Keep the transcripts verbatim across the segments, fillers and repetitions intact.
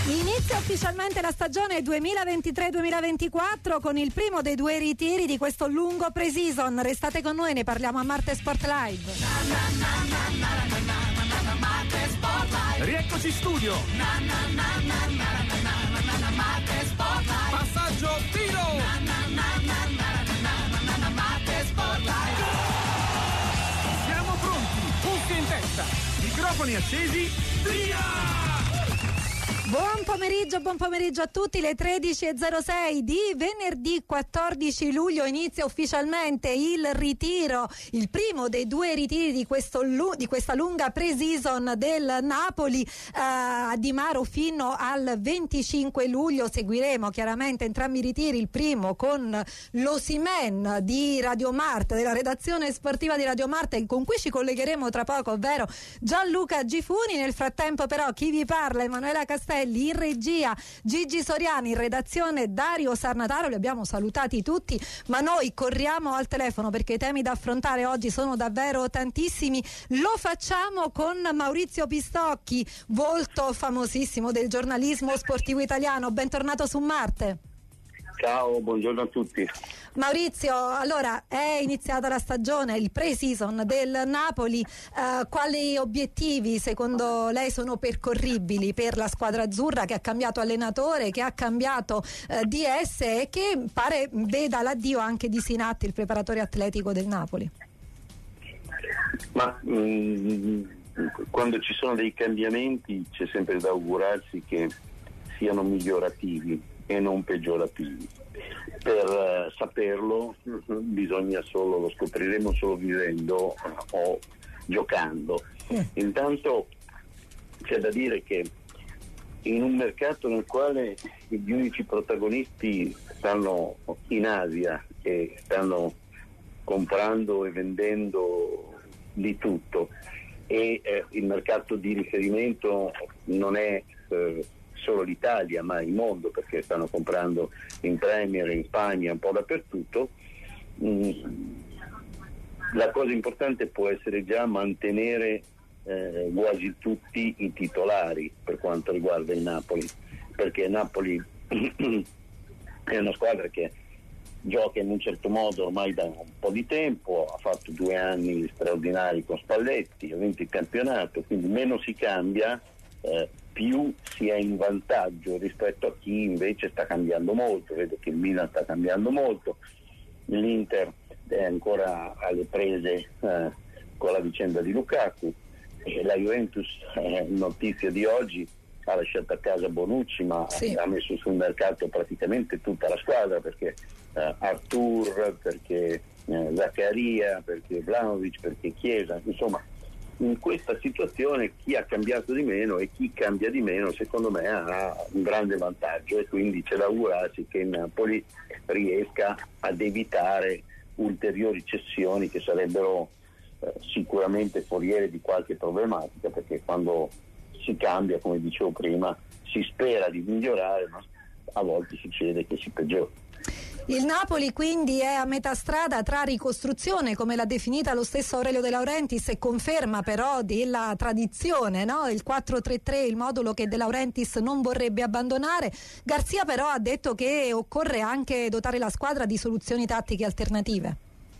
Inizia ufficialmente la stagione duemilaventitré duemilaventiquattro con il primo dei due ritiri di questo lungo pre-season. Restate con noi, ne parliamo a Marte Sport Live. Rieccoci in studio. Passaggio, tiro. Siamo pronti, cuffie in testa, microfoni accesi, via! Buon pomeriggio, buon pomeriggio a tutti. Le tredici e zero sei di venerdì quattordici luglio inizia ufficialmente il ritiro, il primo dei due ritiri di, questo, di questa lunga pre-season del Napoli eh, di Maro fino al venticinque luglio. Seguiremo chiaramente entrambi i ritiri, il primo con l'Osimen di Radio Marte, della redazione sportiva di Radio Marte, con cui ci collegheremo tra poco, ovvero Gianluca Gifuni. Nel frattempo però chi vi parla, Emanuela Castelli, in regia Gigi Soriani, in redazione Dario Sarnataro. Li abbiamo salutati tutti, ma noi corriamo al telefono perché i temi da affrontare oggi sono davvero tantissimi. Lo facciamo con Maurizio Pistocchi, volto famosissimo del giornalismo sportivo italiano. Bentornato su Marte. Ciao, buongiorno a tutti. Maurizio, allora è iniziata la stagione, il pre-season del Napoli. Eh, quali obiettivi secondo lei sono percorribili per la squadra azzurra, che ha cambiato allenatore, che ha cambiato eh, D S e che pare veda l'addio anche di Sinatti, il preparatore atletico del Napoli? Ma mh, quando ci sono dei cambiamenti c'è sempre da augurarsi che siano migliorativi e non peggiorativi. Per uh, saperlo bisogna solo, lo scopriremo solo vivendo uh, o giocando. Mm. Intanto c'è da dire che in un mercato nel quale gli unici protagonisti stanno in Asia e stanno comprando e vendendo di tutto e eh, il mercato di riferimento non è eh, solo l'Italia ma il mondo, perché stanno comprando in Premier, in Spagna, un po' dappertutto. Mm. La cosa importante può essere già mantenere eh, quasi tutti i titolari per quanto riguarda il Napoli, perché Napoli è una squadra che gioca in un certo modo ormai da un po' di tempo, ha fatto due anni straordinari con Spalletti, ha vinto il campionato, quindi meno si cambia, eh, più si è in vantaggio rispetto a chi invece sta cambiando molto. Vedo che il Milan sta cambiando molto, l'Inter è ancora alle prese eh, con la vicenda di Lukaku, e la Juventus, eh, notizia di oggi, ha lasciato a casa Bonucci, ma sì, ha messo sul mercato praticamente tutta la squadra, perché eh, Artur, perché eh, Zaccaria, perché Vlahovic, perché Chiesa, insomma in questa situazione chi ha cambiato di meno e chi cambia di meno secondo me ha un grande vantaggio, e quindi c'è da augurarsi che il Napoli riesca ad evitare ulteriori cessioni che sarebbero eh, sicuramente foriere di qualche problematica, perché quando si cambia, come dicevo prima, si spera di migliorare, ma a volte succede che si peggiora. Il Napoli quindi è a metà strada tra ricostruzione, come l'ha definita lo stesso Aurelio De Laurentiis, e conferma però della tradizione, no? Il quattro tre tre, il modulo che De Laurentiis non vorrebbe abbandonare. Garzia però ha detto che occorre anche dotare la squadra di soluzioni tattiche alternative.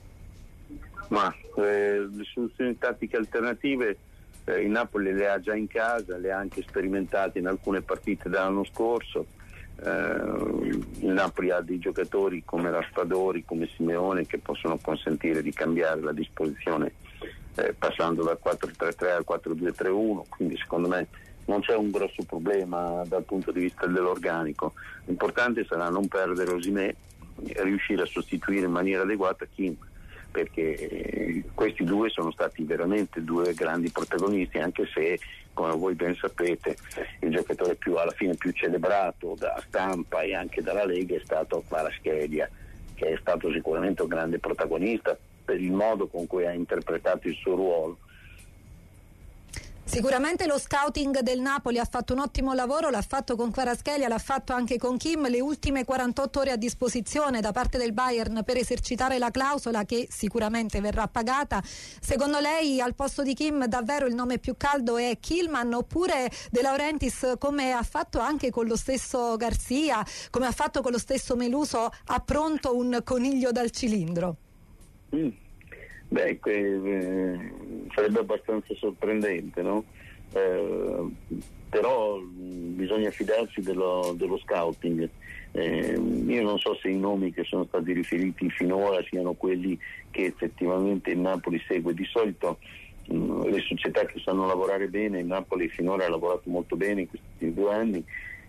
Ma eh, le soluzioni tattiche alternative eh, il Napoli le ha già in casa, le ha anche sperimentate in alcune partite dell'anno scorso. Uh, il Napoli ha dei giocatori come Raspadori, come Simeone, che possono consentire di cambiare la disposizione eh, passando dal quattro tre tre al quattro due tre uno, quindi secondo me non c'è un grosso problema dal punto di vista dell'organico. L'importante sarà non perdere Osimhen e riuscire a sostituire in maniera adeguata Kim, perché eh, questi due sono stati veramente due grandi protagonisti, anche se, come voi ben sapete, il giocatore più alla fine più celebrato da stampa e anche dalla Lega è stato Kvaratskhelia, che è stato sicuramente un grande protagonista per il modo con cui ha interpretato il suo ruolo. Sicuramente lo scouting del Napoli ha fatto un ottimo lavoro, l'ha fatto con Kvaratskhelia, l'ha fatto anche con Kim, le ultime quarantotto ore a disposizione da parte del Bayern per esercitare la clausola che sicuramente verrà pagata. Secondo lei al posto di Kim davvero il nome più caldo è Kilman, oppure De Laurentiis, come ha fatto anche con lo stesso Garcia, come ha fatto con lo stesso Meluso, ha pronto un coniglio dal cilindro? Mm. Beh, eh, sarebbe abbastanza sorprendente, no? Eh, però bisogna fidarsi dello, dello scouting. Eh, io non so se i nomi che sono stati riferiti finora siano quelli che effettivamente il Napoli segue. Di solito mh, le società che sanno lavorare bene, il Napoli finora ha lavorato molto bene in questi due anni,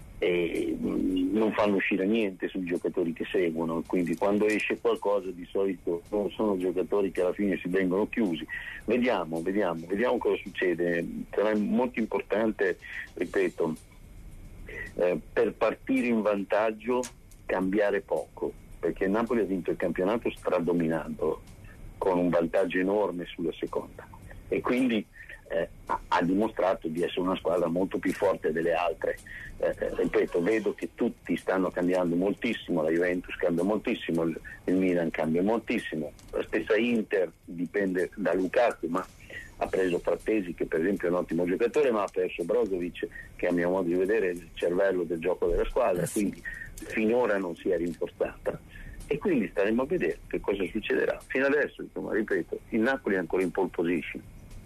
e non fanno uscire niente sui giocatori che seguono, quindi quando esce qualcosa di solito non sono giocatori che alla fine si vengono chiusi. Vediamo, vediamo, vediamo cosa succede. Sarà molto importante, ripeto, eh, per partire in vantaggio cambiare poco, perché il Napoli ha vinto il campionato stradominando con un vantaggio enorme sulla seconda, e quindi Eh, ha dimostrato di essere una squadra molto più forte delle altre. Eh, ripeto, vedo che tutti stanno cambiando moltissimo, la Juventus cambia moltissimo, il, il Milan cambia moltissimo, la stessa Inter dipende da Lukaku, ma ha preso Frattesi che per esempio è un ottimo giocatore, ma ha perso Brozovic che a mio modo di vedere è il cervello del gioco della squadra, quindi finora non si è rinforzata. E quindi staremo a vedere che cosa succederà. Fino adesso, insomma, ripeto, il Napoli è ancora in pole position.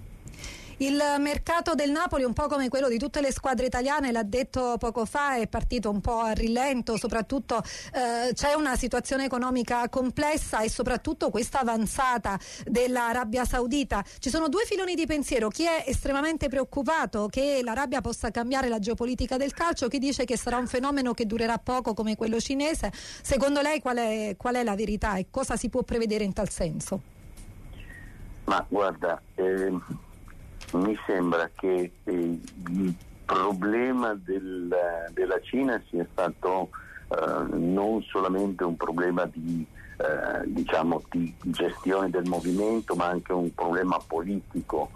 Il mercato del Napoli, un po' come quello di tutte le squadre italiane, l'ha detto poco fa, è partito un po' a rilento, soprattutto eh, c'è una situazione economica complessa e soprattutto questa avanzata dell'Arabia Saudita. Ci sono due filoni di pensiero: chi è estremamente preoccupato che l'Arabia possa cambiare la geopolitica del calcio, chi dice che sarà un fenomeno che durerà poco come quello cinese. Secondo lei qual è, qual è la verità e cosa si può prevedere in tal senso? Ma guarda, eh... mi sembra che eh, il problema del, della Cina sia stato eh, non solamente un problema di, eh, diciamo, di gestione del movimento, ma anche un problema politico.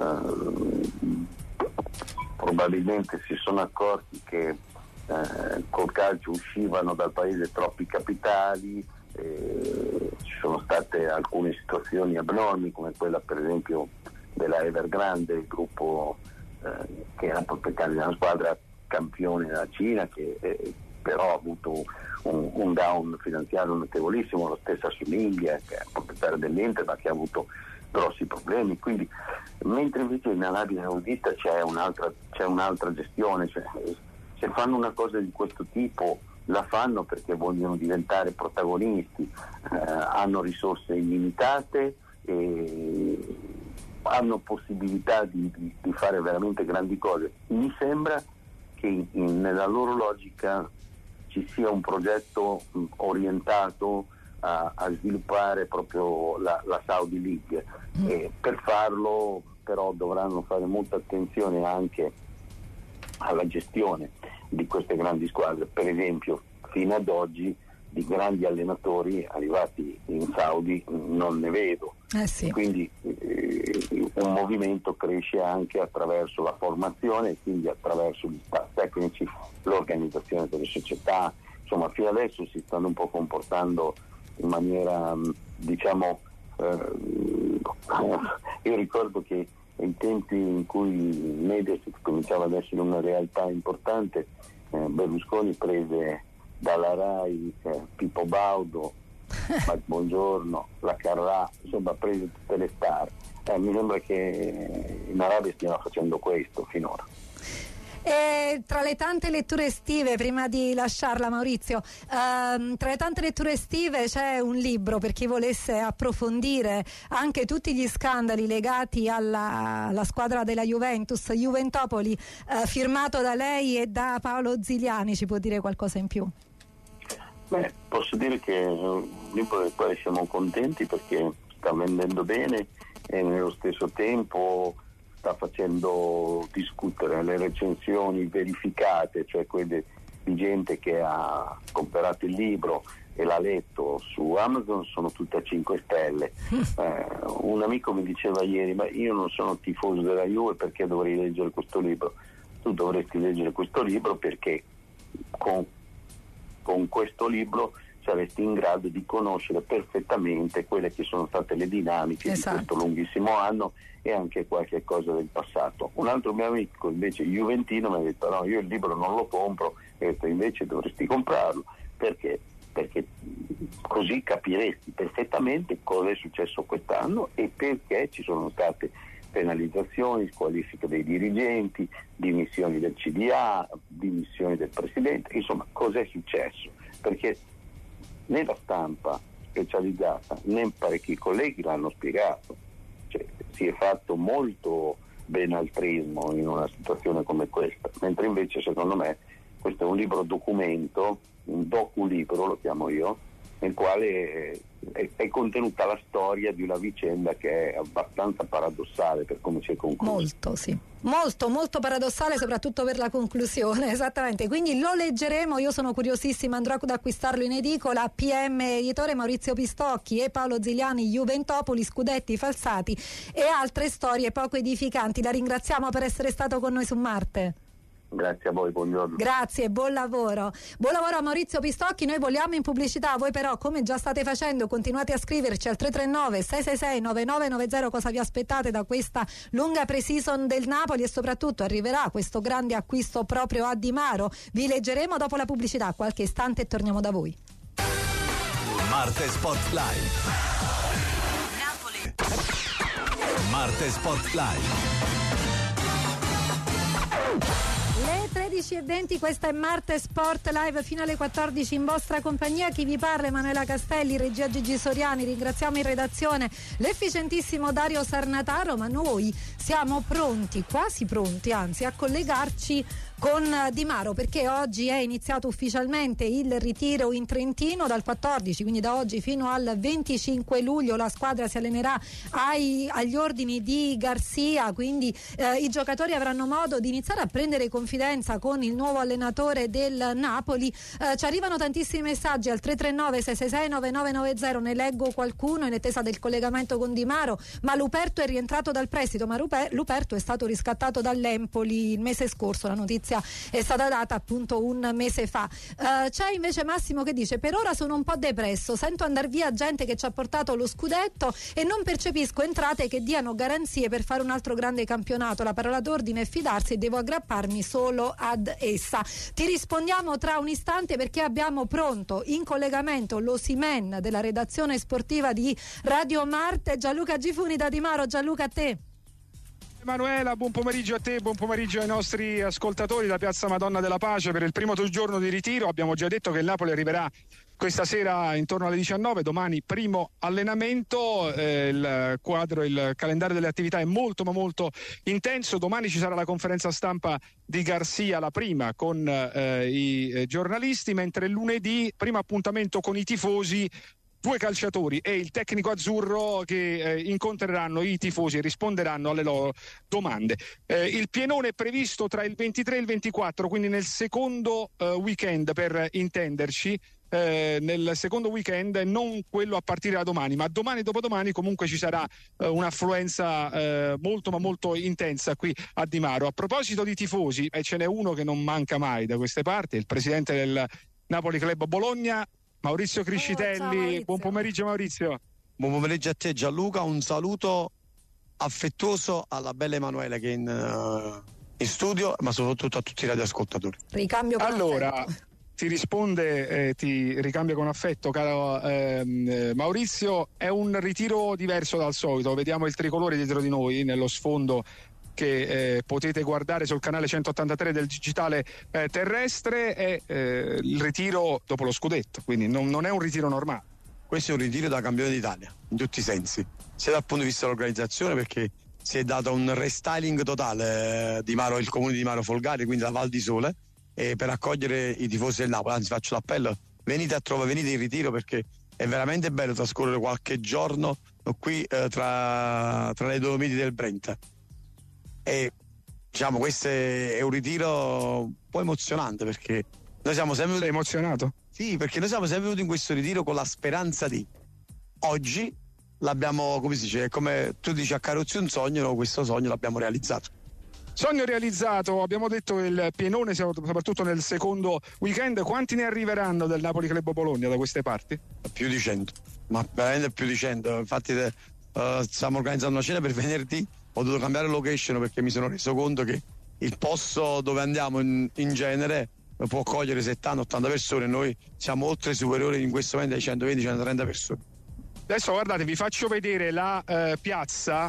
Eh, probabilmente si sono accorti che eh, col calcio uscivano dal paese troppi capitali, eh, ci sono state alcune situazioni abnormi come quella per esempio della Evergrande, il gruppo eh, che era proprietario di una squadra campione della Cina, che eh, però ha avuto un, un down finanziario notevolissimo, lo stesso Suninghia, che è proprietario dell'Inter ma che ha avuto grossi problemi. Quindi mentre invece in Arabia Saudita c'è un'altra, c'è un'altra gestione, cioè, se fanno una cosa di questo tipo la fanno perché vogliono diventare protagonisti, eh, hanno risorse illimitate e hanno possibilità di, di, di fare veramente grandi cose. Mi sembra che in, in, nella loro logica ci sia un progetto mh, orientato a, a sviluppare proprio la, la Saudi League, mm. e per farlo però dovranno fare molta attenzione anche alla gestione di queste grandi squadre. Per esempio, fino ad oggi di grandi allenatori arrivati in Saudi non ne vedo. Eh sì. Quindi eh, un movimento cresce anche attraverso la formazione e quindi attraverso gli staff tecnici, l'organizzazione delle società. Insomma, fino adesso si stanno un po' comportando in maniera, diciamo, eh, io ricordo che ai tempi in cui Mediaset cominciava ad essere una realtà importante, eh, Berlusconi prese dalla Rai eh, Pippo Baudo, Mike Buongiorno, la Carrà, insomma prese tutte le star. Eh, mi sembra che in Arabia stiano facendo questo finora. E tra le tante letture estive, prima di lasciarla Maurizio, ehm, tra le tante letture estive c'è un libro per chi volesse approfondire anche tutti gli scandali legati alla, alla squadra della Juventus, Juventopoli, eh, firmato da lei e da Paolo Ziliani. Ci può dire qualcosa in più? Beh, posso dire che è un libro del quale siamo contenti perché sta vendendo bene e nello stesso tempo sta facendo discutere le recensioni verificate, cioè quelle di gente che ha comprato il libro, e l'ha letto su Amazon sono tutte a cinque stelle. Eh, un amico mi diceva ieri: ma io non sono tifoso della Juve, perché dovrei leggere questo libro? Tu dovresti leggere questo libro perché con, con questo libro saresti in grado di conoscere perfettamente quelle che sono state le dinamiche, esatto, di questo lunghissimo anno e anche qualche cosa del passato. Un altro mio amico invece juventino mi ha detto: no, io il libro non lo compro. E ho detto: invece dovresti comprarlo, perché perché così capiresti perfettamente cosa è successo quest'anno e perché ci sono state penalizzazioni, squalifiche dei dirigenti, dimissioni del C D A, dimissioni del presidente, insomma cosa è successo, perché né la stampa specializzata né parecchi colleghi l'hanno spiegato. Cioè, si è fatto molto benaltrismo in una situazione come questa, mentre invece secondo me questo è un libro documento, un docu-libro lo chiamo io, nel quale è, è contenuta la storia di una vicenda che è abbastanza paradossale per come si è conclusa. Molto, sì. Molto, molto paradossale, soprattutto per la conclusione, esattamente. Quindi lo leggeremo, io sono curiosissima, andrò ad acquistarlo in edicola. P M editore Maurizio Pistocchi e Paolo Ziliani, Juventopoli, scudetti falsati e altre storie poco edificanti. La ringraziamo per essere stato con noi su Marte. Grazie a voi, buongiorno. Grazie, buon lavoro. Buon lavoro a Maurizio Pistocchi. Noi vogliamo in pubblicità, voi però, come già state facendo, continuate a scriverci al tre tre nove sei sei sei nove nove nove zero cosa vi aspettate da questa lunga pre-season del Napoli e soprattutto arriverà questo grande acquisto proprio a Di Maro. Vi leggeremo dopo la pubblicità, qualche istante e torniamo da voi. Marte Sport Live. Napoli. Marte Sport Live. Le tredici e venti, questa è Marte Sport Live fino alle quattordici in vostra compagnia. Chi vi parla Emanuela Castelli, regia Gigi Soriani. Ringraziamo in redazione l'efficientissimo Dario Sarnataro, ma noi siamo pronti, quasi pronti anzi, a collegarci con Di Maro, perché oggi è iniziato ufficialmente il ritiro in Trentino dal quattordici, quindi da oggi fino al venticinque luglio la squadra si allenerà ai, agli ordini di Garcia, quindi eh, i giocatori avranno modo di iniziare a prendere confidenza con il nuovo allenatore del Napoli. Eh, ci arrivano tantissimi messaggi al tre tre nove sei sei sei nove nove nove zero, ne leggo qualcuno in attesa del collegamento con Di Maro. Ma Luperto è rientrato dal prestito, ma Luperto è stato riscattato dall'Empoli il mese scorso, la notizia è stata data appunto un mese fa. Uh, c'è invece Massimo che dice: per ora sono un po' depresso, sento andar via gente che ci ha portato lo scudetto e non percepisco entrate che diano garanzie per fare un altro grande campionato. La parola d'ordine è fidarsi e devo aggrapparmi solo ad essa. Ti rispondiamo tra un istante, perché abbiamo pronto in collegamento l'Osimen della redazione sportiva di Radio Marte, Gianluca Gifuni da Di Maro. Gianluca, a te. Emanuela, buon pomeriggio a te, buon pomeriggio ai nostri ascoltatori da Piazza Madonna della Pace per il primo giorno di ritiro. Abbiamo già detto che il Napoli arriverà questa sera intorno alle diciannove, domani primo allenamento, eh, il quadro, il calendario delle attività è molto ma molto intenso. Domani ci sarà la conferenza stampa di Garcia, la prima con eh, i giornalisti, mentre lunedì primo appuntamento con i tifosi, due calciatori e il tecnico azzurro che eh, incontreranno i tifosi e risponderanno alle loro domande. Eh, il pienone è previsto tra il ventitré e il ventiquattro, quindi nel secondo eh, weekend, per intenderci, eh, nel secondo weekend, non quello a partire da domani, ma domani e dopodomani comunque ci sarà eh, un'affluenza eh, molto ma molto intensa qui a Di Maro. A proposito di tifosi, e ce n'è uno che non manca mai da queste parti, il presidente del Napoli Club Bologna, Maurizio Criscitelli. Oh, ciao, Maurizio. Buon pomeriggio Maurizio. Buon pomeriggio a te Gianluca, un saluto affettuoso alla bella Emanuela che è in, uh, in studio, ma soprattutto a tutti i radioascoltatori. Ricambio con allora, affetto. Ti risponde, eh, ti ricambia con affetto, caro ehm, Maurizio. È un ritiro diverso dal solito, vediamo il tricolore dietro di noi nello sfondo che eh, potete guardare sul canale centottantatré del digitale eh, terrestre. È eh, il ritiro dopo lo scudetto, quindi non, non è un ritiro normale. Questo è un ritiro da campione d'Italia in tutti i sensi, sia dal punto di vista dell'organizzazione, perché si è dato un restyling totale eh, di Maro, il comune di Maro Folgari, quindi la Val di Sole, e per accogliere i tifosi del Napoli. Anzi, faccio l'appello: venite a trovare, venite in ritiro, perché è veramente bello trascorrere qualche giorno qui eh, tra, tra le Dolomiti del Brenta. E diciamo questo è un ritiro un po' emozionante, perché Noi siamo sempre Sei emozionato? Sì, perché noi siamo sempre venuti in questo ritiro con la speranza di. Oggi l'abbiamo, come si dice, come tu dici, accarezzi un sogno, no? Questo sogno l'abbiamo realizzato. Sogno realizzato, abbiamo detto il pienone, soprattutto nel secondo weekend. Quanti ne arriveranno del Napoli Club Bologna da queste parti? Più di cento, ma veramente più di cento. Infatti uh, stiamo organizzando una cena per venerdì, ho dovuto cambiare location perché mi sono reso conto che il posto dove andiamo in, in genere può cogliere settanta ottanta persone, noi siamo oltre superiori in questo momento ai centoventi centotrenta persone. Adesso guardate, vi faccio vedere la eh, piazza.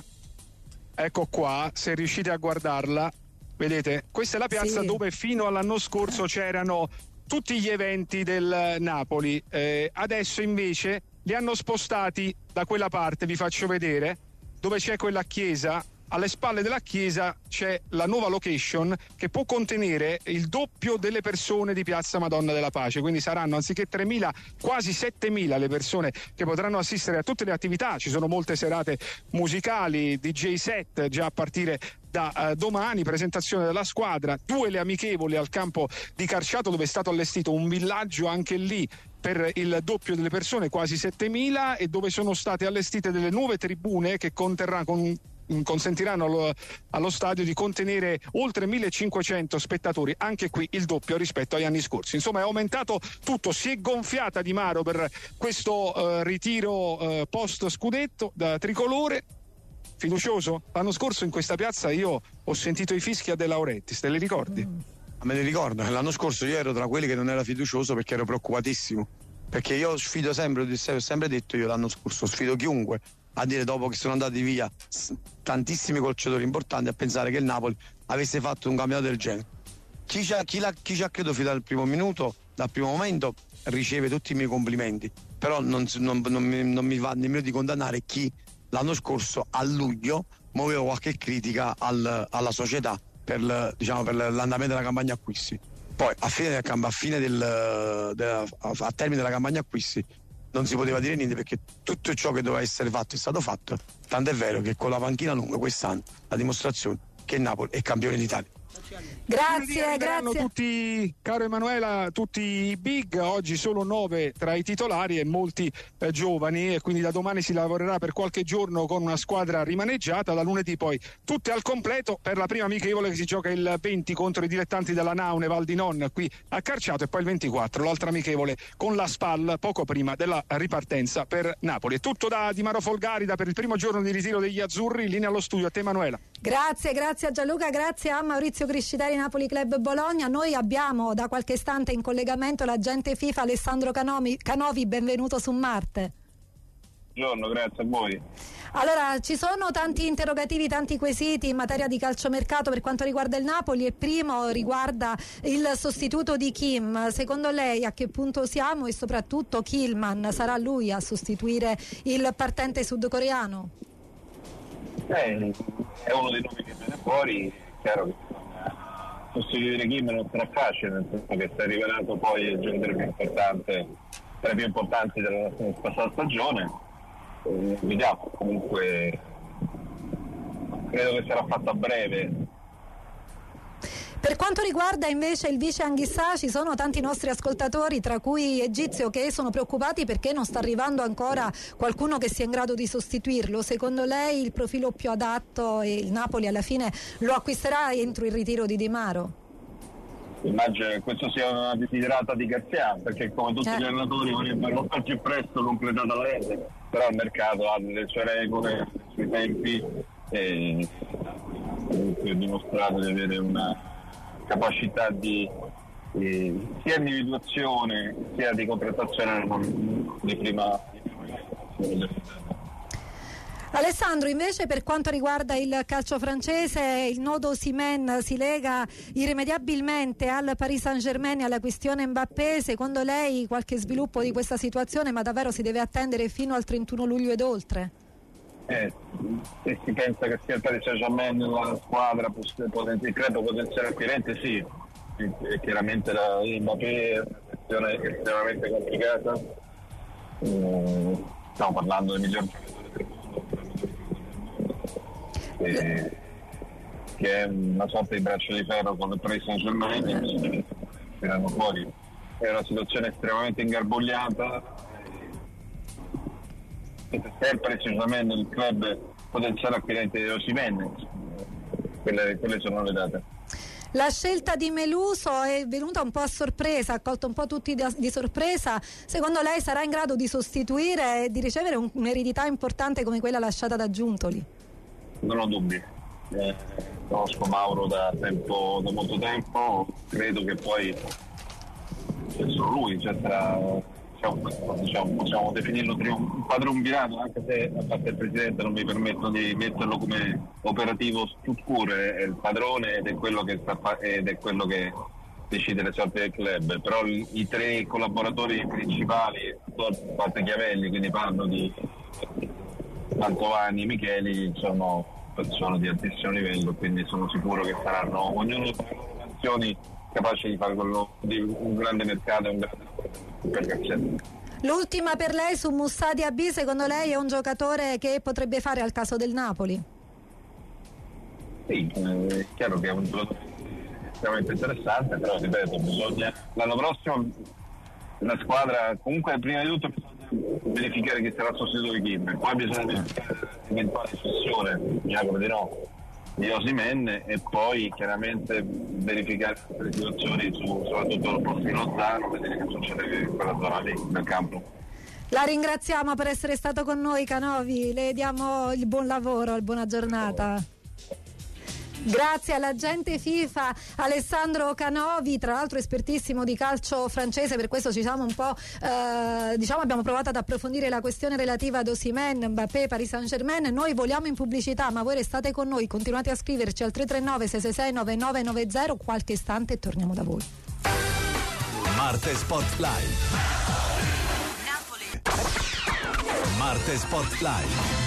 Ecco qua, se riuscite a guardarla, vedete, questa è la piazza sì. dove fino all'anno scorso c'erano tutti gli eventi del Napoli. Eh, adesso invece li hanno spostati da quella parte, vi faccio vedere, dove c'è quella chiesa. Alle spalle della chiesa c'è la nuova location che può contenere il doppio delle persone di Piazza Madonna della Pace, quindi saranno anziché tremila quasi settemila le persone che potranno assistere a tutte le attività. Ci sono molte serate musicali, D J set già a partire da uh, domani, presentazione della squadra, due le amichevoli al campo di Carciato dove è stato allestito un villaggio anche lì per il doppio delle persone, quasi settemila, e dove sono state allestite delle nuove tribune che conterrà, con, consentiranno allo, allo stadio di contenere oltre millecinquecento spettatori, anche qui il doppio rispetto agli anni scorsi. Insomma, è aumentato tutto, si è gonfiata Di Maro per questo uh, ritiro uh, post scudetto da tricolore. Fiducioso? L'anno scorso in questa piazza io ho sentito i fischi a De Laurentiis, te li ricordi? Mm. Me ne ricordo, l'anno scorso io ero tra quelli che non era fiducioso perché ero preoccupatissimo, perché io sfido sempre, ho sempre detto io l'anno scorso, sfido chiunque a dire, dopo che sono andati via tantissimi calciatori importanti, a pensare che il Napoli avesse fatto un campionato del genere. Chi ci ha, chi la, chi ci ha creduto fino dal primo minuto, dal primo momento, riceve tutti i miei complimenti, però non, non, non, mi, non mi va nemmeno di condannare chi l'anno scorso a luglio muoveva qualche critica al, alla società per, diciamo, per l'andamento della campagna acquisti. Poi a fine, del, a, fine del, della, a termine della campagna acquisti non si poteva dire niente perché tutto ciò che doveva essere fatto è stato fatto, tanto è vero che con la panchina lunga quest'anno la dimostrazione che il Napoli è campione d'Italia. Grazie, grazie. Tutti, caro Emanuela, tutti i big, oggi solo nove tra i titolari e molti eh, giovani, e quindi da domani si lavorerà per qualche giorno con una squadra rimaneggiata, da lunedì poi tutte al completo per la prima amichevole che si gioca il venti contro i dilettanti della Naune Val di Non qui a Carciato, e poi il ventiquattro l'altra amichevole con la Spal poco prima della ripartenza per Napoli. È tutto da Di Maro Folgarida per il primo giorno di ritiro degli azzurri. Linea allo studio a te Emanuela. Grazie, grazie a Gianluca, grazie a Maurizio Criscitari, Napoli Club Bologna. Noi abbiamo da qualche istante in collegamento l'agente FIFA Alessandro Canovi. Canovi, benvenuto su Marte. Buongiorno, grazie a voi. Allora, ci sono tanti interrogativi, tanti quesiti in materia di calciomercato per quanto riguarda il Napoli. Il primo riguarda il sostituto di Kim. Secondo lei a che punto siamo, e soprattutto Kilman sarà lui a sostituire il partente sudcoreano? Eh, è uno dei nomi che viene fuori. È chiaro che sostituire Kim non sarà facile, nel senso che si è rivelato poi il giocatore più importante, tra i più importanti della passata stagione. Eh, vediamo, comunque credo che sarà fatto a breve. Per quanto riguarda invece il vice Anghissà, ci sono tanti nostri ascoltatori, tra cui Egizio, che sono preoccupati perché non sta arrivando ancora qualcuno che sia in grado di sostituirlo. Secondo lei il profilo più adatto, e il Napoli alla fine lo acquisterà entro il ritiro di Di Maro? Immagino che questo sia una desiderata di Garzia, perché come tutti eh. gli allenatori vorrebbero al più presto completata la rete, però il mercato ha le sue regole, i suoi tempi, e comunque ha dimostrato di avere una capacità di, di sia individuazione sia di contrattazione di prima. Alessandro, invece per quanto riguarda il calcio francese, il nodo Osimhen si lega irrimediabilmente al Paris Saint-Germain e alla questione Mbappé. Secondo lei qualche sviluppo di questa situazione, ma davvero si deve attendere fino al trentuno luglio ed oltre? Eh, se si pensa che sia il Paris Saint-Germain la squadra potenzi, il club potenziale acquirente, sì, e chiaramente la Mbappé è una questione estremamente complicata. Mm, stiamo parlando del miglior giocatore del mondo, eh, che è una sorta di braccio di ferro con il Paris Saint-Germain, e tirano fuori è una situazione estremamente ingarbugliata, e per precisamente il club potenziale acquirente di Osimhen, quelle, quelle sono le date. La scelta di Meluso è venuta un po' a sorpresa, ha colto un po' tutti di, di sorpresa. Secondo lei sarà in grado di sostituire e di ricevere un, un'eredità importante come quella lasciata da Giuntoli? Non ho dubbi. Eh, conosco Mauro da tempo, da molto tempo, credo che poi sia solo lui, cioè tra, diciamo, diciamo, possiamo definirlo un padronvirato, anche se a parte il presidente non mi permetto di metterlo come operativo struttore, è il padrone ed è quello che sta ed è quello che decide le sorti del club, però i, i tre collaboratori principali, a parte Chiavelli, quindi parlo di Mantovani e Micheli, sono persone di altissimo livello, quindi sono sicuro che saranno ognuno delle loro mansioni capaci di fare quello di un grande mercato e un grande per Calzetto. L'ultima per lei su Moussa Diaby, secondo lei è un giocatore che potrebbe fare al caso del Napoli? Sì, è chiaro che è un giocatore estremamente interessante, però ripeto, bisogna l'anno prossimo la squadra comunque prima di tutto verificare chi sarà il sostituto di Kim, poi bisogna verificare l'eventuale cessione, mi auguro di no, di Osimhen, e poi chiaramente verificare le situazioni su, soprattutto il prossimo Lozano, vedere che succede in quella zona lì nel campo. La ringraziamo per essere stato con noi, Canovi, le diamo il buon lavoro, buona giornata. Grazie all'agente FIFA Alessandro Canovi, tra l'altro espertissimo di calcio francese, per questo ci siamo un po' eh, diciamo abbiamo provato ad approfondire la questione relativa ad Osimhen, Mbappé, Paris Saint-Germain. Noi voliamo in pubblicità, ma voi restate con noi, continuate a scriverci al tre tre nove sei sei sei nove nove nove zero, qualche istante e torniamo da voi. Marte Sport Live. Napoli. Marte Sport Live.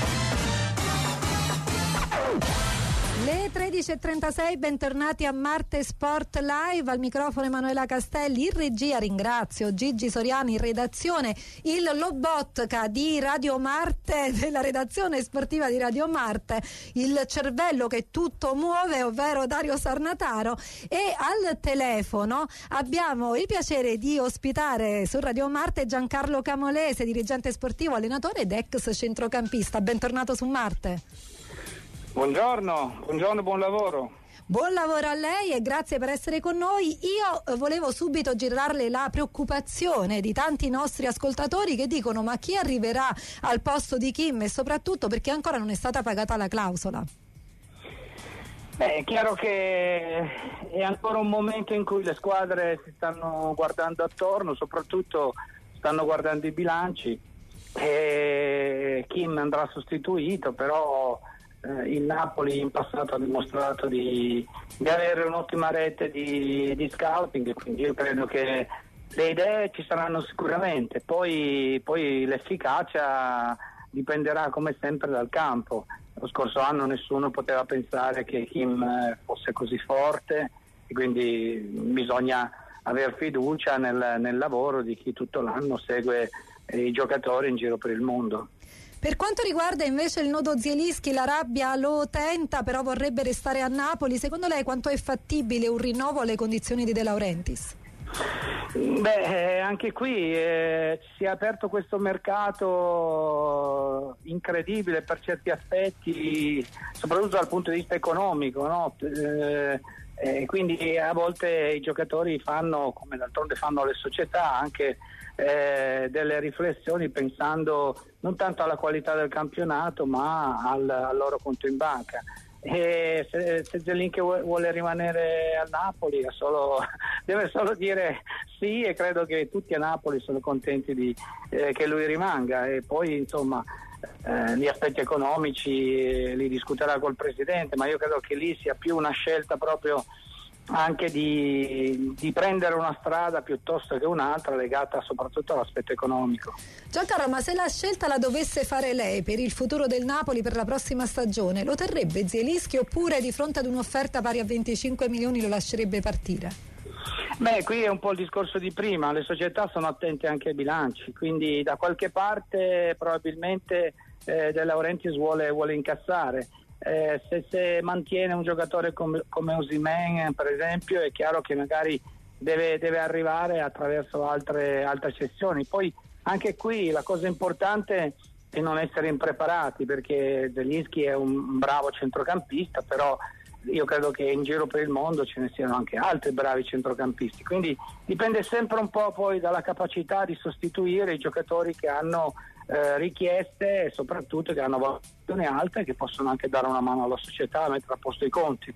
Le tredici e trentasei, bentornati a Marte Sport Live, al microfono Emanuela Castelli, in regia ringrazio Gigi Soriani in redazione, il Lobotka di Radio Marte, della redazione sportiva di Radio Marte, il cervello che tutto muove, ovvero Dario Sarnataro, e al telefono abbiamo il piacere di ospitare su Radio Marte Giancarlo Camolese, dirigente sportivo, allenatore ed ex centrocampista. Bentornato su Marte. Buongiorno, buongiorno, buon lavoro. Buon lavoro a lei e grazie per essere con noi. Io volevo subito girarle la preoccupazione di tanti nostri ascoltatori che dicono: ma chi arriverà al posto di Kim, e soprattutto perché ancora non è stata pagata la clausola? Beh, è chiaro che è ancora un momento in cui le squadre si stanno guardando attorno, soprattutto stanno guardando i bilanci, e Kim andrà sostituito, però il Napoli in passato ha dimostrato di, di avere un'ottima rete di, di scouting, quindi io credo che le idee ci saranno sicuramente, poi, poi l'efficacia dipenderà come sempre dal campo. Lo scorso anno nessuno poteva pensare che Kim fosse così forte, e quindi bisogna aver fiducia nel, nel lavoro di chi tutto l'anno segue i giocatori in giro per il mondo. Per quanto riguarda invece il nodo Zielinski, la rabbia lo tenta, però vorrebbe restare a Napoli. Secondo lei quanto è fattibile un rinnovo alle condizioni di De Laurentiis? Beh, anche qui eh, si è aperto questo mercato incredibile per certi aspetti, soprattutto dal punto di vista economico, no? Eh, eh, quindi a volte i giocatori fanno, come d'altronde fanno le società, anche Eh, delle riflessioni pensando non tanto alla qualità del campionato ma al, al loro conto in banca, e se, se Zielinski vuole rimanere a Napoli è solo, deve solo dire sì, e credo che tutti a Napoli sono contenti di, eh, che lui rimanga, e poi insomma eh, gli aspetti economici eh, li discuterà col presidente, ma io credo che lì sia più una scelta proprio anche di, di prendere una strada piuttosto che un'altra, legata soprattutto all'aspetto economico. Giancarlo, ma se la scelta la dovesse fare lei per il futuro del Napoli per la prossima stagione, lo terrebbe Zielinski, oppure di fronte ad un'offerta pari a venticinque milioni lo lascerebbe partire? Beh, qui è un po' il discorso di prima, le società sono attente anche ai bilanci, quindi da qualche parte probabilmente eh, De Laurentiis vuole, vuole incassare. Eh, se, se mantiene un giocatore come, come Osimhen, per esempio, è chiaro che magari deve, deve arrivare attraverso altre, altre cessioni. Poi anche qui la cosa importante è non essere impreparati, perché Zielinski è un bravo centrocampista, però io credo che in giro per il mondo ce ne siano anche altri bravi centrocampisti, quindi dipende sempre un po' poi dalla capacità di sostituire i giocatori che hanno eh, richieste e soprattutto che hanno valutazione alta e che possono anche dare una mano alla società a mettere a posto i conti.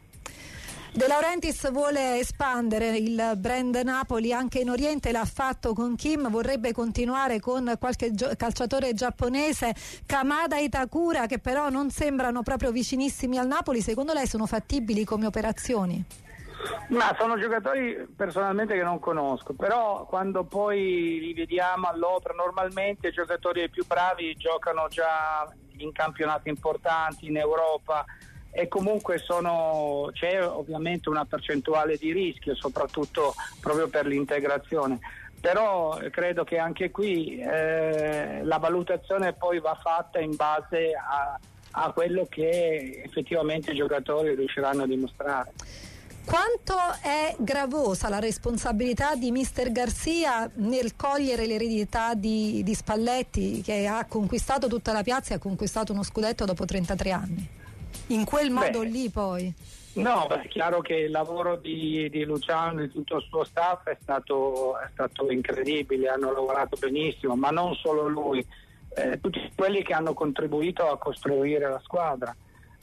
De Laurentiis vuole espandere il brand Napoli anche in Oriente, l'ha fatto con Kim, vorrebbe continuare con qualche gio- calciatore giapponese, Kamada e Itakura, che però non sembrano proprio vicinissimi al Napoli. Secondo lei sono fattibili come operazioni? Ma sono giocatori personalmente che non conosco, però quando poi li vediamo all'opera, normalmente i giocatori più bravi giocano già in campionati importanti in Europa, e comunque sono, c'è ovviamente una percentuale di rischio, soprattutto proprio per l'integrazione, però credo che anche qui eh, la valutazione poi va fatta in base a, a quello che effettivamente i giocatori riusciranno a dimostrare. Quanto è gravosa la responsabilità di mister Garcia nel cogliere l'eredità di, di Spalletti, che ha conquistato tutta la piazza e ha conquistato uno scudetto dopo trentatré anni? In quel modo Beh, lì poi? No, beh, è chiaro che il lavoro di, di Luciano e di tutto il suo staff è stato, è stato incredibile, hanno lavorato benissimo, ma non solo lui, eh, tutti quelli che hanno contribuito a costruire la squadra,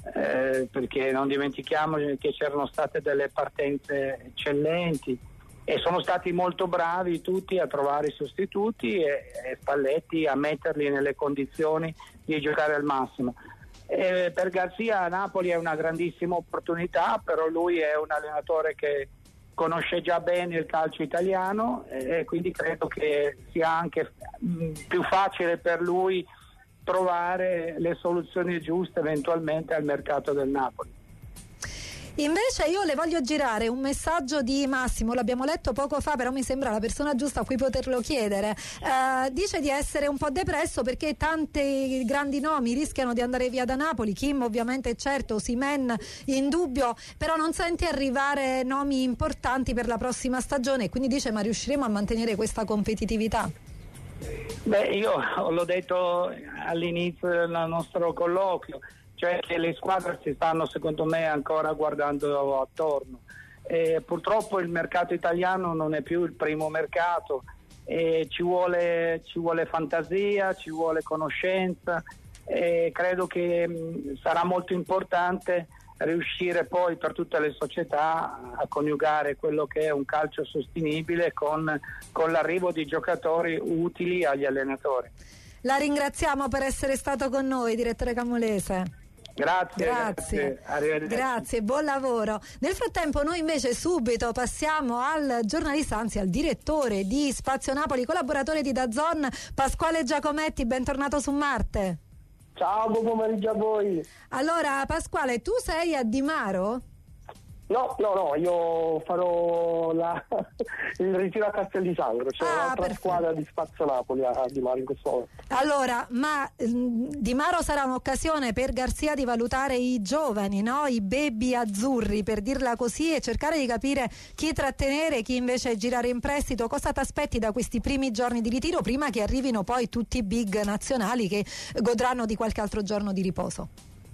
eh, perché non dimentichiamo che c'erano state delle partenze eccellenti e sono stati molto bravi tutti a trovare i sostituti e, e Spalletti a metterli nelle condizioni di giocare al massimo. Eh, per Garcia Napoli è una grandissima opportunità, però lui è un allenatore che conosce già bene il calcio italiano e quindi credo che sia anche mh, più facile per lui trovare le soluzioni giuste eventualmente al mercato del Napoli. Invece io le voglio girare un messaggio di Massimo, l'abbiamo letto poco fa, però mi sembra la persona giusta a cui poterlo chiedere. Uh, dice di essere un po' depresso perché tanti grandi nomi rischiano di andare via da Napoli, Kim ovviamente certo, Osimhen in dubbio, però non sente arrivare nomi importanti per la prossima stagione e quindi dice: ma riusciremo a mantenere questa competitività? Beh, io l'ho detto all'inizio del nostro colloquio, cioè che le squadre si stanno secondo me ancora guardando attorno. E purtroppo il mercato italiano non è più il primo mercato, e ci vuole, ci vuole fantasia, ci vuole conoscenza, e credo che mh, sarà molto importante riuscire poi per tutte le società a coniugare quello che è un calcio sostenibile con, con l'arrivo di giocatori utili agli allenatori. La ringraziamo per essere stato con noi, direttore Camolese. Grazie, grazie, grazie. grazie, buon lavoro. Nel frattempo noi invece subito passiamo al giornalista, anzi al direttore di Spazio Napoli, collaboratore di DAZN, Pasquale Giacometti, bentornato su Marte. Ciao, buon pomeriggio a voi. Allora Pasquale, tu sei a Di Maro? No, no, no, io farò la, il ritiro a Castel di Sangro, c'è cioè ah, un'altra perfetto. squadra di Spazio Napoli a Di Maro in questo momento. Allora, ma mh, Di Maro sarà un'occasione per Garcia di valutare i giovani, no? I baby azzurri, per dirla così, e cercare di capire chi trattenere, chi invece girare in prestito. Cosa ti aspetti da questi primi giorni di ritiro prima che arrivino poi tutti i big nazionali che godranno di qualche altro giorno di riposo?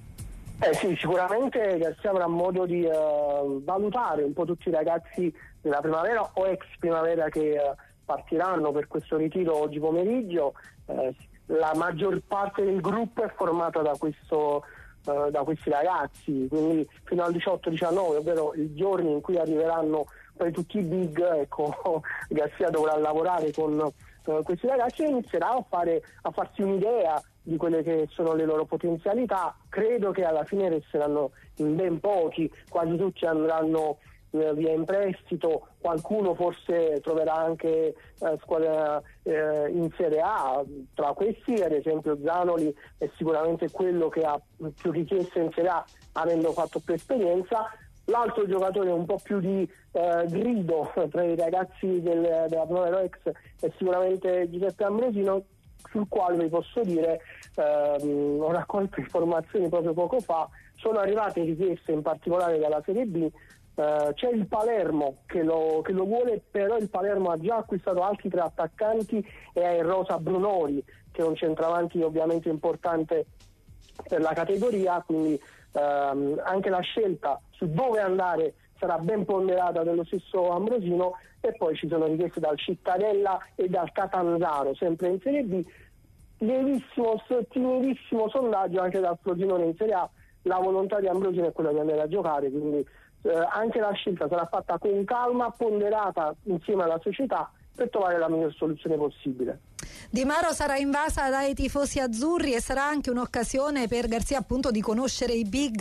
Eh sì, sicuramente Garcia avrà modo di uh, valutare un po' tutti i ragazzi della primavera o ex primavera che uh, partiranno per questo ritiro oggi pomeriggio. Uh, la maggior parte del gruppo è formata da questo uh, da questi ragazzi, quindi fino al diciotto diciannove, ovvero i giorni in cui arriveranno poi tutti i big, ecco, Garcia dovrà lavorare con uh, questi ragazzi e inizierà a fare a farsi un'idea di quelle che sono le loro potenzialità. Credo che alla fine resteranno in ben pochi, quasi tutti andranno eh, via in prestito, qualcuno forse troverà anche eh, squadra eh, in Serie A. Tra questi ad esempio Zanoli è sicuramente quello che ha più richieste in Serie A, avendo fatto più esperienza. L'altro giocatore un po' più di eh, grido tra i ragazzi del, della Primavera Ex è sicuramente Giuseppe Ambrosino, sul quale vi posso dire, ehm, ho raccolto informazioni proprio poco fa, sono arrivate richieste in particolare dalla Serie B Uh, c'è il Palermo che lo, che lo vuole, però il Palermo ha già acquistato altri tre attaccanti e ha in rosa Brunori, che è un centravanti ovviamente importante per la categoria, quindi uh, anche la scelta su dove andare sarà ben ponderata dello stesso Ambrosino. E poi ci sono richieste dal Cittadella e dal Catanzaro, sempre in Serie B. Lievissimo, timidissimo sondaggio anche dal Frosinone in Serie A. La volontà di Ambrosino è quella di andare a giocare, quindi Eh, anche la scelta sarà fatta con calma, ponderata insieme alla società per trovare la miglior soluzione possibile. Di Maro sarà invasa dai tifosi azzurri e sarà anche un'occasione per Garzia appunto di conoscere i big.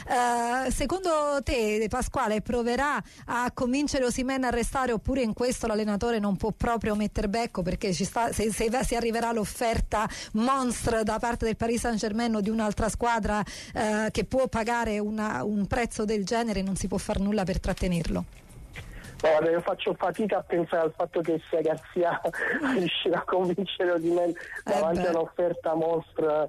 Eh, secondo te, Pasquale, proverà a convincere Osimhen a restare, oppure in questo l'allenatore non può proprio metter becco, perché ci sta, se, se, se arriverà l'offerta monstre da parte del Paris Saint-Germain o di un'altra squadra eh, che può pagare una, un prezzo del genere, non si può far nulla per trattenerlo? Guarda, io faccio fatica a pensare al fatto che sia Garzia riuscirà a convincere Osimhen davanti eh a un'offerta mostra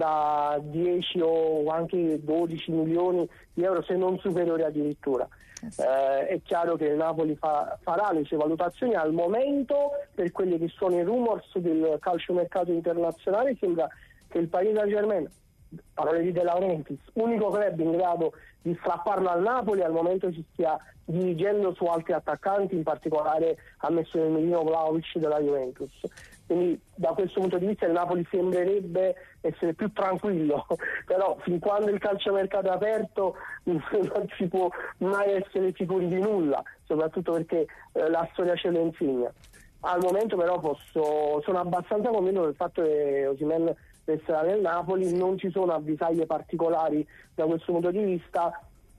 da dieci o anche dodici milioni di euro, se non superiori addirittura. Eh, è chiaro che il Napoli fa, farà le sue valutazioni. Al momento, per quelli che sono i rumors del calciomercato internazionale, sembra che il Paris Saint-Germain, parole di De Laurentiis, unico club in grado di strapparlo al Napoli, al momento si stia dirigendo su altri attaccanti, in particolare ha messo nel mirino Vlahovic della Juventus. Quindi da questo punto di vista il Napoli sembrerebbe essere più tranquillo, però fin quando il calciomercato è aperto non si può mai essere sicuri di nulla, soprattutto perché eh, la storia ce lo insegna. Al momento però posso, sono abbastanza convinto del fatto che Osimhen resterà nel Napoli, non ci sono avvisaglie particolari da questo punto di vista.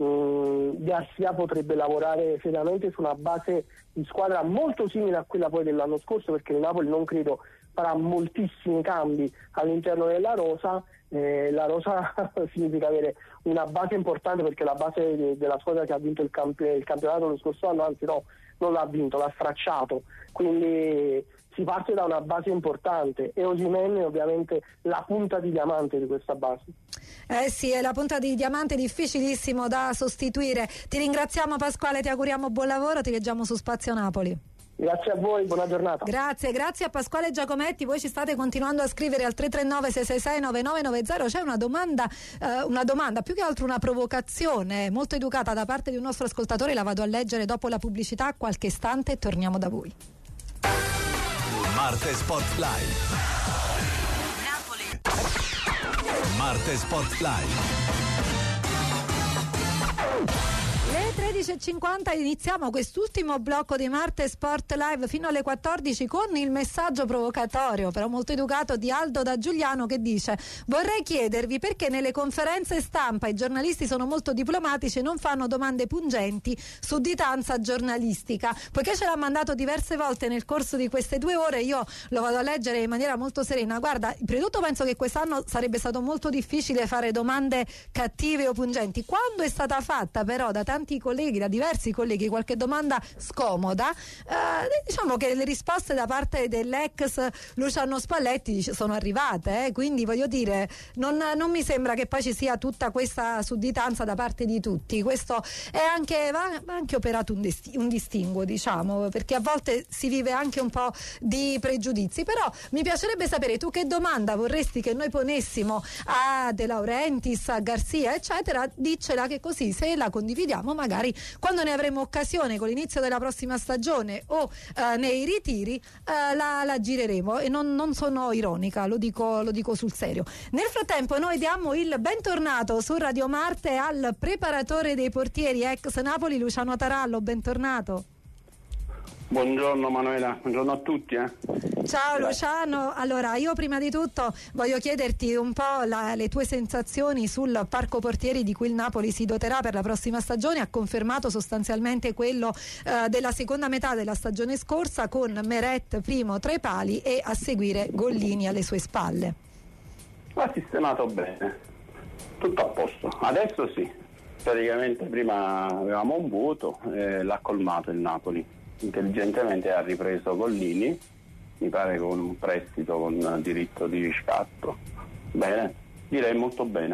Mm, Garzia potrebbe lavorare seriamente su una base di squadra molto simile a quella poi dell'anno scorso, perché il Napoli non credo farà moltissimi cambi all'interno della rosa. Eh, la rosa significa avere una base importante, perché la base de- della squadra che ha vinto il, camp- il campionato lo scorso anno, anzi no, non l'ha vinto, l'ha stracciato, quindi si parte da una base importante e Osimhen è ovviamente la punta di diamante di questa base. Eh sì, è la punta di diamante, difficilissimo da sostituire. Ti ringraziamo Pasquale, ti auguriamo buon lavoro, ti leggiamo su Spazio Napoli. Grazie a voi, buona giornata. Grazie, grazie a Pasquale Giacometti. Voi ci state continuando a scrivere al tre tre nove sei sei sei nove nove nove zero. C'è una domanda, eh, una domanda, più che altro una provocazione molto educata da parte di un nostro ascoltatore. La vado a leggere dopo la pubblicità, qualche istante e torniamo da voi. Marte Spotlight. Napoli. Marte Spotlight. Le tredici e cinquanta iniziamo quest'ultimo blocco di Marte Sport Live fino alle quattordici con il messaggio provocatorio, però molto educato, di Aldo da Giuliano, che dice: vorrei chiedervi perché nelle conferenze stampa i giornalisti sono molto diplomatici e non fanno domande pungenti, sudditanza giornalistica. Poiché ce l'ha mandato diverse volte nel corso di queste due ore, io lo vado a leggere in maniera molto serena. Guarda, prima di tutto penso che quest'anno sarebbe stato molto difficile fare domande cattive o pungenti. Quando è stata fatta però da tanti colleghi, da diversi colleghi, qualche domanda scomoda, eh, diciamo che le risposte da parte dell'ex Luciano Spalletti sono arrivate, eh, quindi voglio dire, non, non mi sembra che poi ci sia tutta questa sudditanza da parte di tutti. Questo è anche, va anche operato un, desti, un distinguo, diciamo, perché a volte si vive anche un po' di pregiudizi. Però mi piacerebbe sapere tu che domanda vorresti che noi ponessimo a De Laurentiis, a Garzia, eccetera. Diccela, che così se la condividiamo magari quando ne avremo occasione con l'inizio della prossima stagione o eh, nei ritiri eh, la, la gireremo, e non, non sono ironica, lo dico, lo dico sul serio. Nel frattempo noi diamo il bentornato su Radio Marte al preparatore dei portieri ex Napoli, Luciano Tarallo. Bentornato. Buongiorno Manuela, buongiorno a tutti. Eh. Ciao Luciano, allora io prima di tutto voglio chiederti un po' la, le tue sensazioni sul parco portieri di cui il Napoli si doterà per la prossima stagione. Ha confermato sostanzialmente quello eh, della seconda metà della stagione scorsa, con Meret primo tra i pali e a seguire Gollini alle sue spalle. L'ha sistemato bene, tutto a posto, adesso sì, praticamente prima avevamo un vuoto e l'ha colmato il Napoli. Intelligentemente ha ripreso Gollini, mi pare con un prestito con diritto di riscatto. Bene, direi molto bene.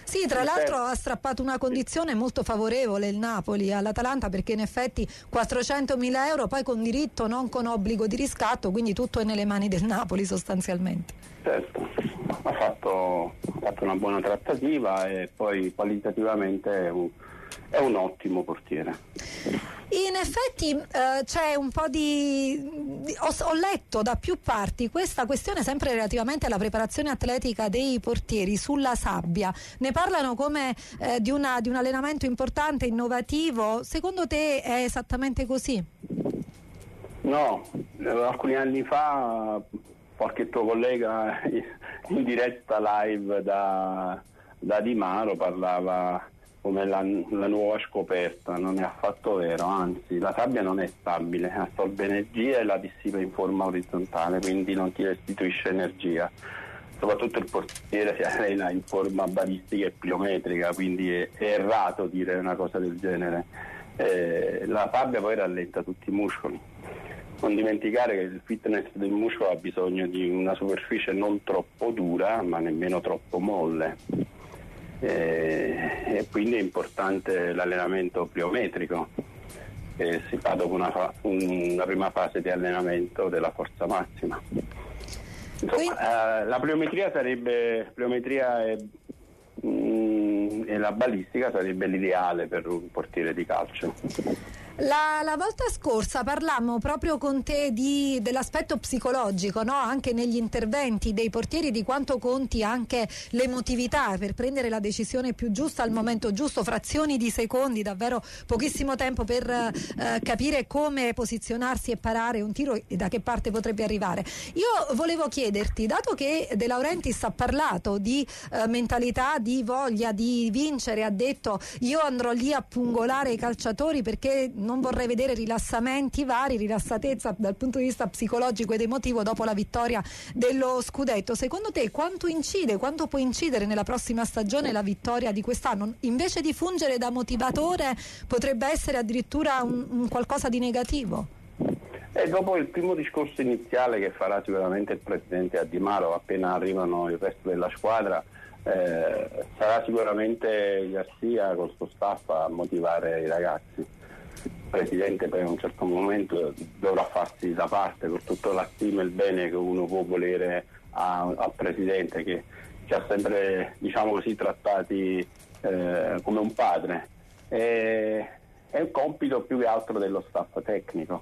Sì, tra l'altro ha strappato una condizione molto favorevole il Napoli all'Atalanta, perché in effetti quattrocentomila euro poi con diritto, non con obbligo di riscatto, quindi tutto è nelle mani del Napoli sostanzialmente. Certo, ha fatto, ha fatto una buona trattativa e poi qualitativamente è un, è un ottimo portiere. In effetti eh, c'è un po' di, di ho, ho letto da più parti questa questione sempre relativamente alla preparazione atletica dei portieri sulla sabbia. Ne parlano come eh, di, una, di un allenamento importante, innovativo. Secondo te è esattamente così? No, alcuni anni fa qualche tuo collega in diretta live da, da Di Maro parlava come la, la nuova scoperta. Non è affatto vero, anzi la sabbia non è stabile, assorbe energia e la dissipa in forma orizzontale, quindi non ti restituisce energia. Soprattutto il portiere si allena in forma balistica e pliometrica, quindi è, è errato dire una cosa del genere. Eh, la sabbia poi rallenta tutti i muscoli. Non dimenticare che il fitness del muscolo ha bisogno di una superficie non troppo dura ma nemmeno troppo molle. E, e quindi è importante l'allenamento pliometrico, che si fa dopo una, fa, una prima fase di allenamento della forza massima. Insomma, eh, la pliometria sarebbe pliometria e, mm, e la balistica sarebbe l'ideale per un portiere di calcio. La, la volta scorsa parlammo proprio con te di, dell'aspetto psicologico, no? Anche negli interventi dei portieri, di quanto conti anche l'emotività per prendere la decisione più giusta al momento giusto, frazioni di secondi, davvero pochissimo tempo per eh, capire come posizionarsi e parare un tiro e da che parte potrebbe arrivare. Io volevo chiederti, dato che De Laurentiis ha parlato di eh, mentalità, di voglia di vincere, ha detto io andrò lì a pungolare i calciatori perché non vorrei vedere rilassamenti vari, rilassatezza dal punto di vista psicologico ed emotivo dopo la vittoria dello scudetto. Secondo te quanto incide, quanto può incidere nella prossima stagione la vittoria di quest'anno? Invece di fungere da motivatore potrebbe essere addirittura un, un qualcosa di negativo? E dopo il primo discorso iniziale che farà sicuramente il presidente Di Maro appena arrivano il resto della squadra, eh, sarà sicuramente Garcia col suo staff a motivare i ragazzi. Il presidente per un certo momento dovrà farsi da parte con tutto la stima e il bene che uno può volere al presidente, che ci ha sempre, diciamo così, trattati eh, come un padre. E, è un compito più che altro dello staff tecnico,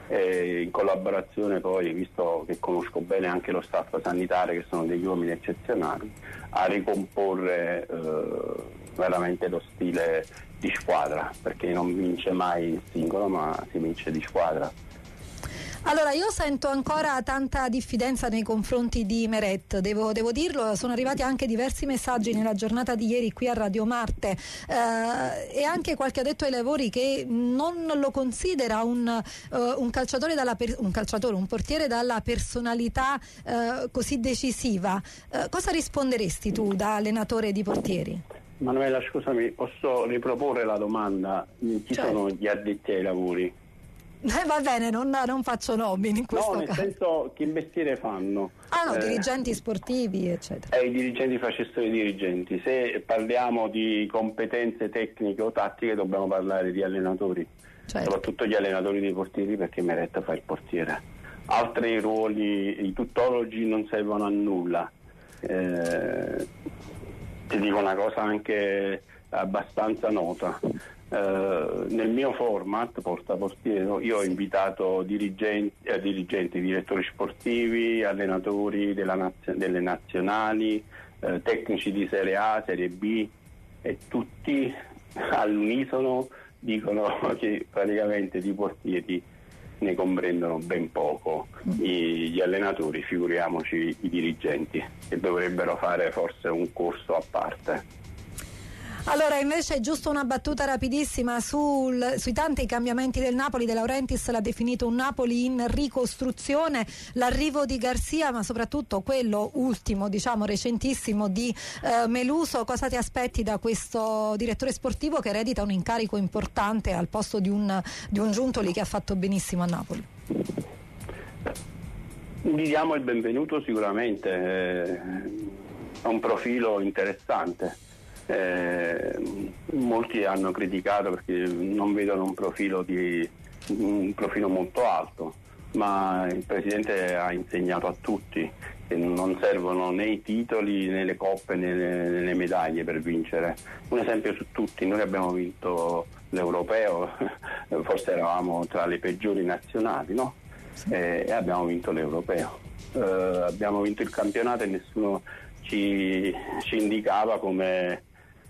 e in collaborazione poi, visto che conosco bene anche lo staff sanitario, che sono degli uomini eccezionali, a ricomporre eh, veramente lo stile di squadra, perché non vince mai il singolo ma si vince di squadra. Allora, io sento ancora tanta diffidenza nei confronti di Meret, devo, devo dirlo. Sono arrivati anche diversi messaggi nella giornata di ieri qui a Radio Marte eh, e anche qualche addetto ai lavori che non lo considera un, uh, un calciatore dalla per, un calciatore, un portiere dalla personalità uh, così decisiva. Uh, cosa risponderesti tu da allenatore di portieri? Manuela, scusami, posso riproporre la domanda? Chi certo. sono gli addetti ai lavori? Eh, va bene, non, non faccio nomi in questo no, nel caso. senso, che mestiere fanno? Ah no, eh, dirigenti sportivi, eccetera. E i dirigenti facessero i dirigenti. Se parliamo di competenze tecniche o tattiche, dobbiamo parlare di allenatori, certo. Soprattutto gli allenatori dei portieri, perché Meret fa il portiere. Altri ruoli, i tuttologi non servono a nulla. Eh, ti dico una cosa anche abbastanza nota. Uh, nel mio format Porta Portiere io ho invitato dirigenti, eh, dirigenti, direttori sportivi, allenatori della nazio- delle nazionali, eh, tecnici di Serie A, Serie B, e tutti all'unisono dicono che praticamente di portieri ne comprendono ben poco. I, gli allenatori, figuriamoci i dirigenti, che dovrebbero fare forse un corso a parte. Allora, invece, giusto una battuta rapidissima sul, sui tanti cambiamenti del Napoli. De Laurentiis l'ha definito un Napoli in ricostruzione, l'arrivo di Garcia, ma soprattutto quello ultimo, diciamo recentissimo, di eh, Meluso. Cosa ti aspetti da questo direttore sportivo che eredita un incarico importante al posto di un, di un Giuntoli che ha fatto benissimo a Napoli? Gli diamo il benvenuto sicuramente, è un profilo interessante. Eh, molti hanno criticato perché non vedono un profilo, di, un profilo molto alto, ma il Presidente ha insegnato a tutti che non servono né i titoli né le coppe né le, né le medaglie per vincere. Un esempio su tutti: noi abbiamo vinto l'Europeo, forse eravamo tra le peggiori nazionali, no? E, e abbiamo vinto l'Europeo. Eh, abbiamo vinto il campionato e nessuno ci, ci indicava come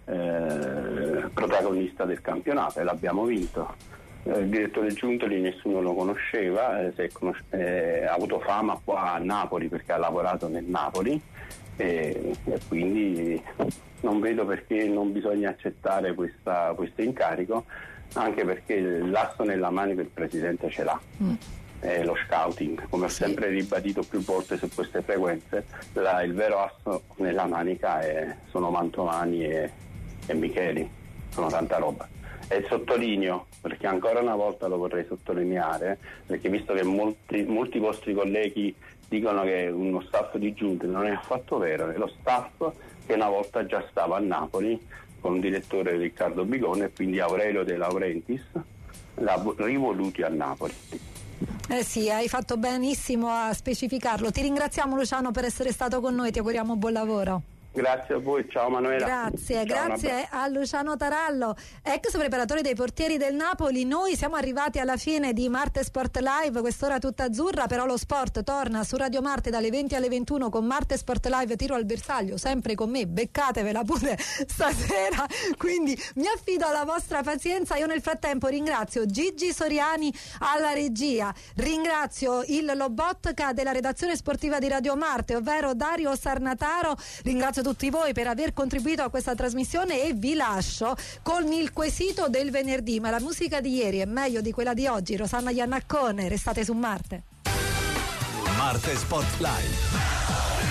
eh, protagonista del campionato, e l'abbiamo vinto. Eh, il direttore Giuntoli nessuno lo conosceva, eh, si è conosci- eh, ha avuto fama qua a Napoli perché ha lavorato nel Napoli, e, e quindi non vedo perché non bisogna accettare questa, questo incarico, anche perché l'asso nella manica il Presidente ce l'ha. Mm. È lo scouting, come ho sì. sempre ribadito più volte su queste frequenze, la, il vero asso nella manica è, sono Mantovani e, e Micheli, sono tanta roba. E sottolineo, perché ancora una volta lo vorrei sottolineare, perché visto che molti, molti vostri colleghi dicono che uno staff di giunta non è affatto vero, è lo staff che una volta già stava a Napoli con il direttore Riccardo Bigone, e quindi Aurelio De Laurentiis l'ha rivoluti a Napoli. Eh sì, hai fatto benissimo a specificarlo. Ti ringraziamo, Luciano, per essere stato con noi, ti auguriamo buon lavoro. Grazie a voi, ciao Manuela. Grazie, ciao, grazie a Luciano Tarallo, ex preparatore dei portieri del Napoli. Noi siamo arrivati alla fine di Marte Sport Live, quest'ora tutta azzurra, però lo sport torna su Radio Marte dalle venti alle ventuno con Marte Sport Live Tiro al bersaglio, sempre con me, beccatevela pure stasera, quindi mi affido alla vostra pazienza. Io nel frattempo ringrazio Gigi Soriani alla regia, ringrazio il Lobotka della redazione sportiva di Radio Marte, ovvero Dario Sarnataro, ringrazio tutti voi per aver contribuito a questa trasmissione e vi lascio con il quesito del venerdì. Ma la musica di ieri è meglio di quella di oggi? Rosanna Iannaccone, restate su Marte. Marte Sport Live.